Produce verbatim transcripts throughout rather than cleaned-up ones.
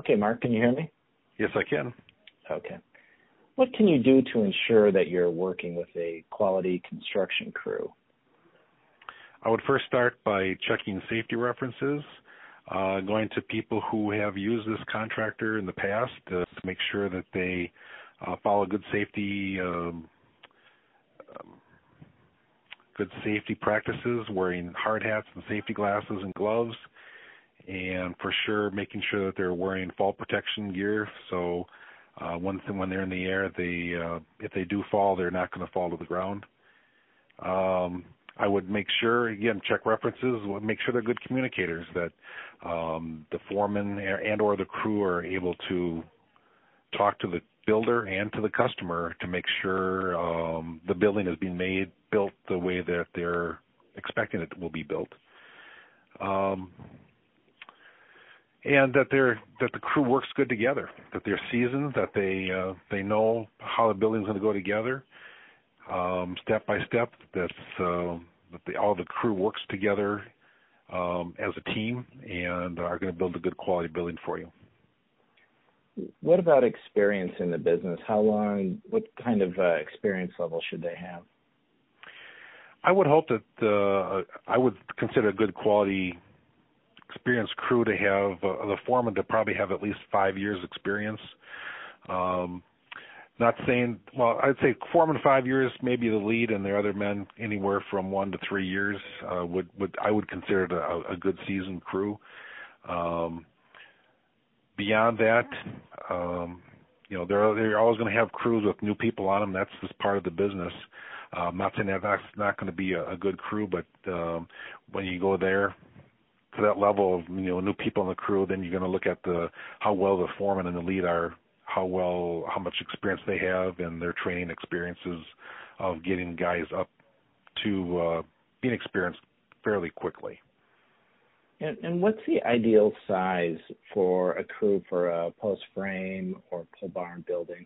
Okay, Mark, can you hear me? Yes, I can. Okay. What can you do to ensure that you're working with a quality construction crew? I would first start by checking safety references, uh, going to people who have used this contractor in the past uh, to make sure that they uh, follow good safety um, um, good safety practices, wearing hard hats and safety glasses and gloves, and for sure making sure that they're wearing fall protection gear. So uh, one thing, when they're in the air, they uh, if they do fall, they're not going to fall to the ground. Um, I would make sure, again, check references, make sure they're good communicators, that um, the foreman and or the crew are able to talk to the builder and to the customer to make sure um, the building is being made, built the way that they're expecting it will be built. Um, and that they're that the crew works good together, that they're seasoned, that they uh, they know how the building's going to go together, um, step by step. That's uh, that the, all the crew works together um, as a team and are going to build a good quality building for you. What about experience in the business? How long, what kind of uh, experience level should they have? I would hope that uh, I would consider a good quality experienced crew to have uh, the foreman to probably have at least five years experience. Um, not saying, well, I'd say foreman five years, maybe the lead, and the other men anywhere from one to three years uh, would, would I would consider it a, a good seasoned crew. Um, beyond that, um, you know, they're they're always going to have crews with new people on them. That's just part of the business. Uh, I'm not saying that that's not going to be a, a good crew, but um, when you go there to that level of, you know, new people in the crew, then you're going to look at the how well the foreman and the lead are, how well, how much experience they have, and their training experiences of getting guys up to uh, being experienced fairly quickly. And, and what's the ideal size for a crew for a post frame or pole barn building?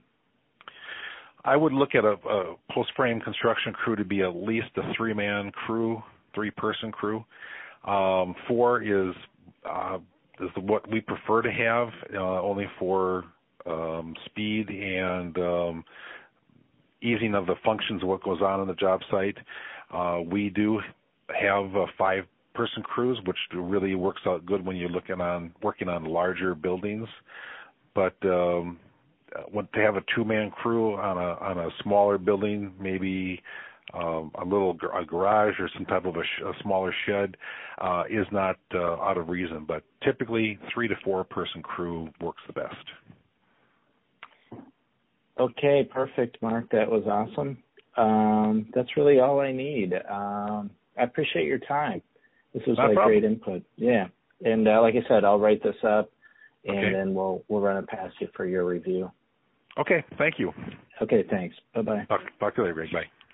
I would look at a, a post frame construction crew to be at least a three man crew, three person crew. Um, four is uh, is what we prefer to have, uh, only for um, speed and um, easing of the functions of what goes on in the job site. Uh, we do have uh, five-person crews, which really works out good when you're looking on working on larger buildings. But um, when to have a two-man crew on a on a smaller building, maybe um, a little a garage or some type of a, sh- a smaller shed, uh, is not uh, out of reason. But typically, three to four-person crew works the best. Okay, perfect, Mark. That was awesome. Um, that's really all I need. Um, I appreciate your time. This was Not a like problem. great input. Yeah, and uh, like I said, I'll write this up, and Okay. then we'll we'll run it past you for your review. Okay, thank you. Okay, thanks. Bye bye. Talk, talk to you later, Greg. Bye.